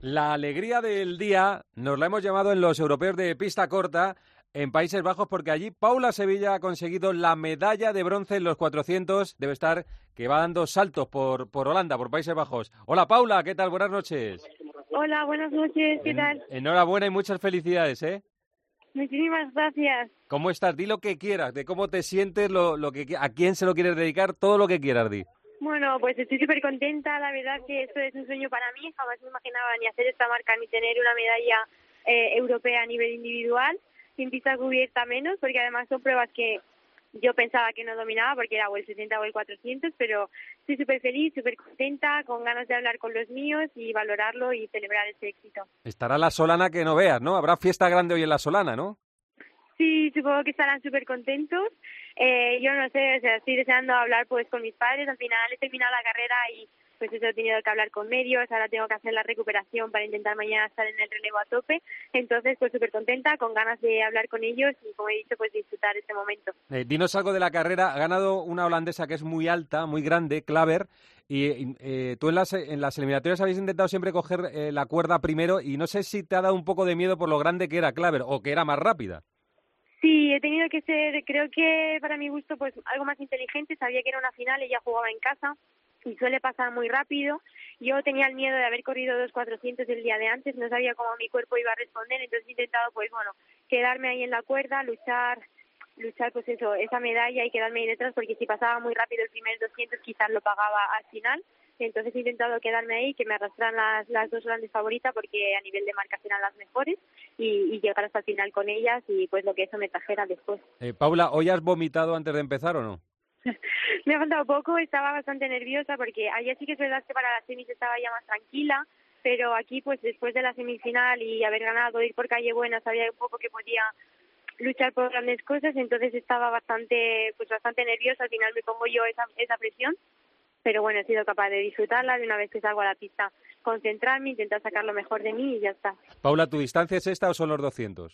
La alegría del día nos la hemos llamado en los europeos de pista corta en Países Bajos porque allí Paula Sevilla ha conseguido la medalla de bronce en los 400. Debe estar que va dando saltos por Holanda, por Países Bajos. Hola Paula, ¿qué tal? Buenas noches. Hola, buenas noches, ¿qué tal? Enhorabuena y muchas felicidades, ¿eh? Muchísimas gracias. ¿Cómo estás? Di lo que quieras, de cómo te sientes, a quién se lo quieres dedicar, todo lo que quieras, di. Bueno, pues estoy súper contenta, la verdad que esto es un sueño para mí, jamás me imaginaba ni hacer esta marca ni tener una medalla europea a nivel individual, sin pista cubierta menos, porque además son pruebas que yo pensaba que no dominaba porque era o el 60 o el 400, pero estoy súper feliz, súper contenta, con ganas de hablar con los míos y valorarlo y celebrar ese éxito. Estará la Solana que no veas, ¿no? Habrá fiesta grande hoy en la Solana, ¿no? Sí, supongo que estarán súper contentos. Yo no sé, o sea, estoy deseando hablar pues con mis padres. Al final he terminado la carrera y pues eso, he tenido que hablar con medios. Ahora tengo que hacer la recuperación para intentar mañana estar en el relevo a tope. Entonces, pues súper contenta, con ganas de hablar con ellos y, como he dicho, pues disfrutar este momento. Dinos algo de la carrera. Ha ganado una holandesa que es muy alta, muy grande, Klaver. Y tú en las eliminatorias habéis intentado siempre coger la cuerda primero y no sé si te ha dado un poco de miedo por lo grande que era Klaver o que era más rápida. Sí, he tenido que ser, creo que para mi gusto, pues algo más inteligente. Sabía que era una final, ella jugaba en casa y suele pasar muy rápido. Yo tenía el miedo de haber corrido 2.400 el día de antes, no sabía cómo mi cuerpo iba a responder, entonces he intentado, pues bueno, quedarme ahí en la cuerda, luchar pues eso, esa medalla y quedarme ahí detrás, porque si pasaba muy rápido el primer 200 quizás lo pagaba al final. Entonces he intentado quedarme ahí, que me arrastran las dos grandes favoritas, porque a nivel de marcas eran las mejores, y llegar hasta el final con ellas y pues lo que eso me trajera después. Paula, ¿hoy has vomitado antes de empezar o no? Me ha faltado poco, estaba bastante nerviosa porque ayer sí que es verdad que para las semis estaba ya más tranquila, pero aquí pues después de la semifinal y haber ganado, ir por calle buena, sabía un poco que podía luchar por grandes cosas, entonces estaba bastante nerviosa. Al final me pongo yo esa presión, pero bueno, he sido capaz de disfrutarla de una vez que salgo a la pista, concentrarme, intentar sacar lo mejor de mí y ya está. Paula, ¿tu distancia es esta o son los 200?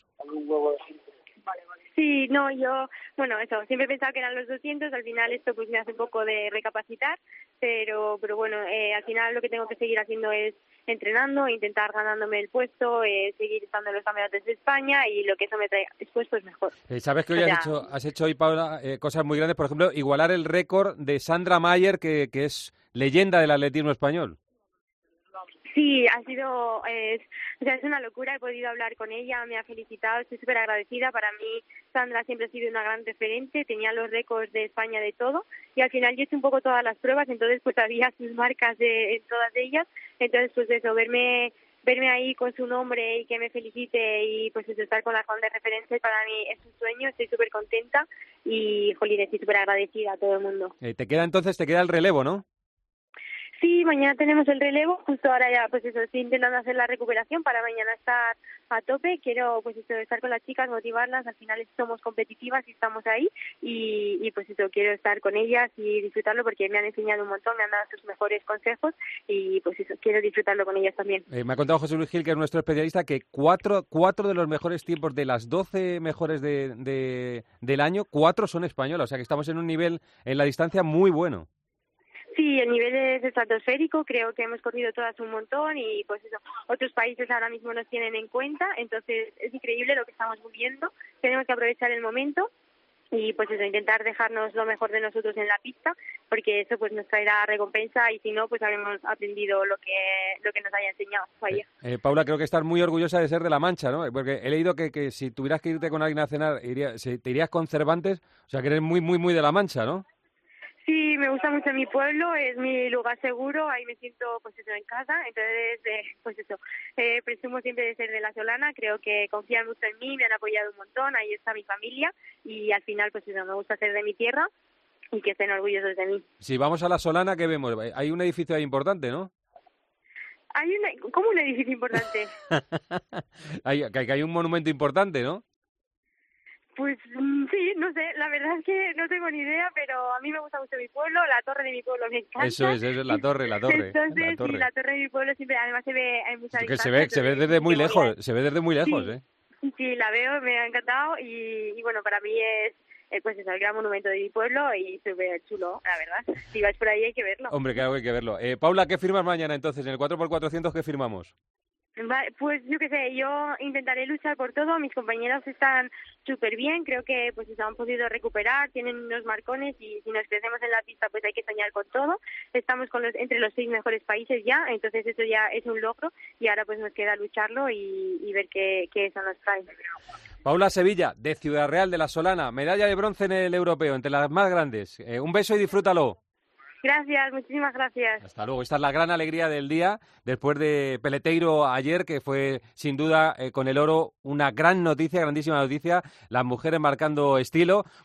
Sí, no, bueno, eso, siempre he pensado que eran los 200, al final esto pues me hace un poco de recapacitar, pero bueno, al final lo que tengo que seguir haciendo es entrenando, intentar ganándome el puesto, seguir estando en los campeonatos de España y lo que eso me trae después pues mejor. Sabes que hoy O sea, has hecho hoy, Paula, cosas muy grandes, por ejemplo, igualar el récord de Sandra Mayer, que es leyenda del atletismo español. sí, ha sido, o sea, es una locura, he podido hablar con ella, me ha felicitado, estoy súper agradecida. Para mí, Sandra siempre ha sido una gran referente, tenía los récords de España de todo, y al final yo he hecho un poco todas las pruebas, entonces pues había sus marcas en todas ellas, entonces pues eso, verme ahí con su nombre y que me felicite y pues eso, estar con la gran de referencia para mí es un sueño, estoy súper contenta y, jolín, estoy súper agradecida a todo el mundo. Te queda el relevo, ¿no? Sí, mañana tenemos el relevo, justo ahora ya pues eso, estoy intentando hacer la recuperación para mañana estar a tope. Quiero pues eso, estar con las chicas, motivarlas, al final somos competitivas y estamos ahí y pues eso, quiero estar con ellas y disfrutarlo porque me han enseñado un montón, me han dado sus mejores consejos y pues eso, quiero disfrutarlo con ellas también. Me ha contado José Luis Gil, que es nuestro especialista, que cuatro de los mejores tiempos de las 12 mejores del año, 4 son españolas, o sea que estamos en un nivel en la distancia muy bueno. Sí, el nivel es estratosférico, creo que hemos corrido todas un montón y pues eso, otros países ahora mismo nos tienen en cuenta, entonces es increíble lo que estamos viviendo, tenemos que aprovechar el momento y pues eso, intentar dejarnos lo mejor de nosotros en la pista, porque eso pues nos traerá recompensa y si no, pues habremos aprendido lo que nos haya enseñado. Paula, creo que estás muy orgullosa de ser de La Mancha, ¿no? Porque he leído que si tuvieras que irte con alguien a cenar, te irías con Cervantes, o sea que eres muy, muy, muy de La Mancha, ¿no? Sí, me gusta mucho mi pueblo, es mi lugar seguro, ahí me siento pues eso en casa, entonces pues eso, presumo siempre de ser de la Solana, creo que confían mucho en mí, me han apoyado un montón, ahí está mi familia y al final pues eso, me gusta ser de mi tierra y que estén orgullosos de mí. Si vamos a la Solana, ¿qué vemos? Hay un edificio ahí importante, ¿no? ¿Cómo un edificio importante? hay un monumento importante, ¿no? Pues sí, no sé, la verdad es que no tengo ni idea, pero a mí me gusta mucho mi pueblo, la torre de mi pueblo me encanta. Eso es la torre. Entonces, la torre. sí, la torre de mi pueblo siempre, además se ve en mucha distancia. Se ve desde muy lejos, se ve desde muy lejos, sí, ¿eh? Sí, la veo, me ha encantado y bueno, para mí es pues es el gran monumento de mi pueblo y súper chulo, la verdad. Si vais por ahí hay que verlo. Hombre, claro, hay que verlo. Paula, ¿qué firmas mañana entonces? En el 4x400, ¿qué firmamos? Pues yo qué sé, yo intentaré luchar por todo. Mis compañeros están súper bien, creo que pues se han podido recuperar, tienen unos marcones y si nos crecemos en la pista pues hay que soñar con todo. Estamos entre los 6 mejores países ya, entonces eso ya es un logro y ahora pues nos queda lucharlo y ver qué eso nos trae. Paula Sevilla, de Ciudad Real de la Solana, medalla de bronce en el europeo, entre las más grandes. Un beso y disfrútalo. Gracias, muchísimas gracias. Hasta luego. Esta es la gran alegría del día, después de Peleteiro ayer, que fue sin duda con el oro una gran noticia, grandísima noticia, las mujeres marcando estilo.